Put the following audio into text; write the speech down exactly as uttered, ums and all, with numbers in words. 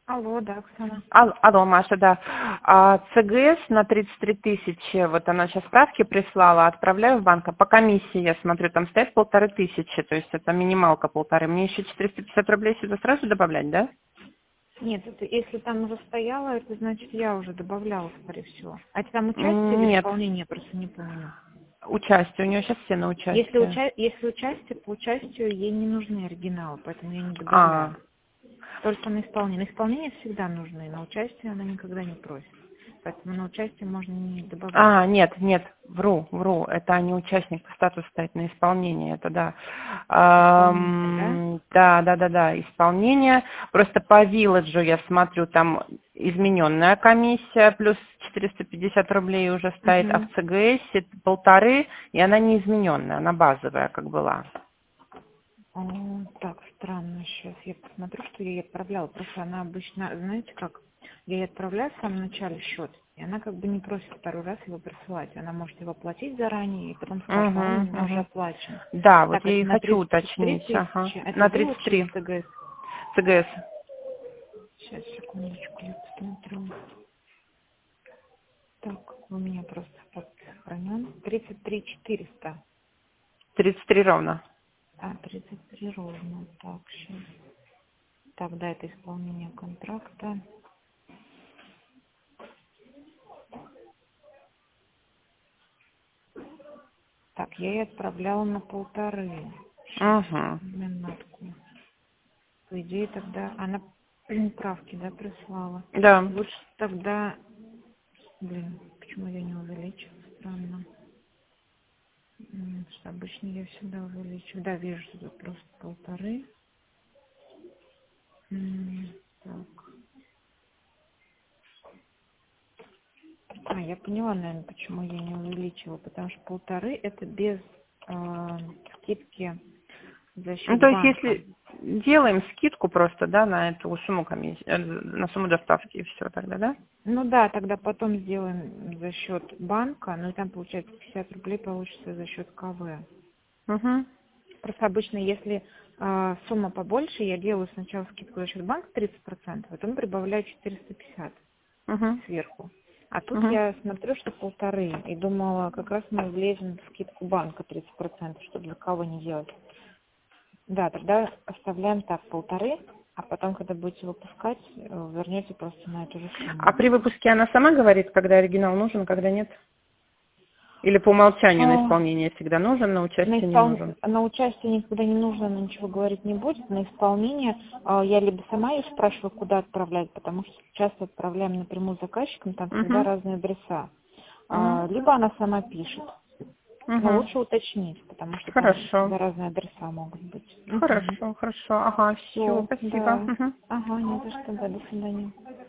Алло, да, Оксана. Ал- Алло, Маша, да. А, ЦГС на тридцать три тысячи, вот она сейчас справки прислала, отправляю в банк, а по комиссии, я смотрю, там стоит полторы тысячи, то есть это минималка полторы. Мне еще четыреста пятьдесят рублей сюда сразу добавлять, да? Нет, это, если там уже стояло, это значит, я уже добавляла, скорее всего. А это там участие или Нет, исполнение, я просто не помню. участие, у нее сейчас все на Если, участие. уча... если участие, по участию ей не нужны оригиналы, поэтому я не А, добавляю. Только на исполнение. На исполнение всегда нужны, на участие она никогда не просит. Поэтому на участие можно не добавлять. А, нет, нет, вру, вру, это не участник, статус стоит на исполнение, это да. Исполнитель, да? Ам, да, да, да, да, исполнение. Просто по вилладжу я смотрю, там измененная комиссия, плюс четыреста пятьдесят рублей уже стоит, а в Угу. ЦГС полторы, и она не измененная, она базовая, как была. О, так, странно, сейчас я посмотрю, что я ей отправляла. Просто она обычно, знаете как, я ей отправляю в самом начале счет, и она как бы не просит второй раз его присылать. Она может его оплатить заранее, и потом скажет, а он у меня Угу, уже угу. оплачен. Да, вот Так, я это и на хочу тридцать три уточнить, ага, тысячи. Это на Village тридцать или три ТГС? ЦГС. Сейчас, секундочку, я посмотрю. Так, у меня просто факт сохранен. тридцать три четыреста. тридцать три ровно. А, тридцать три ровно. Так, сейчас. Так, да, это исполнение контракта. Так, я ей отправляла на полторы. Сейчас, Угу. минутку. По идее, тогда она правки, да, прислала. Да. Лучше тогда... Блин, почему я не увеличила? Странно. М, Что обычно я всегда увеличиваю. Да, вижу, что тут просто полторы. М, Так. А, я поняла, наверное, почему я не увеличила. Потому что полторы это без э, скидки за Ну, счет то есть, банка. если делаем скидку просто, да, на эту сумму комиссии, э, на сумму доставки и все тогда, да? Ну да, тогда потом сделаем за счет банка, но и там получается пятьдесят рублей получится за счет КВ. Угу. Просто обычно, если э, сумма побольше, я делаю сначала скидку за счет банка тридцать процентов, потом прибавляю четыреста пятьдесят Угу. сверху. А тут Угу. я смотрю, что полторы, и думала, как раз мы влезем в скидку банка тридцать процентов, чтобы для кого не делать. Да, тогда оставляем так, полторы, а потом, когда будете выпускать, э, вернете просто на эту же А сумму. при выпуске она сама говорит, когда оригинал нужен, когда нет? Или по умолчанию на А, исполнение всегда нужен, на На, участие не испол... нужен? на участие никогда не нужно, она ничего говорить не будет. На исполнение а, я либо сама ее спрашиваю, куда отправлять, потому что часто отправляем напрямую заказчикам, там всегда Угу. разные адреса. Угу. А, либо она сама пишет. Но Угу. лучше уточнить, потому что там Хорошо. всегда разные адреса могут быть. Угу. Хорошо, хорошо. Ага, все, Все, спасибо. да. Угу. Ага, не за что, да, до свидания.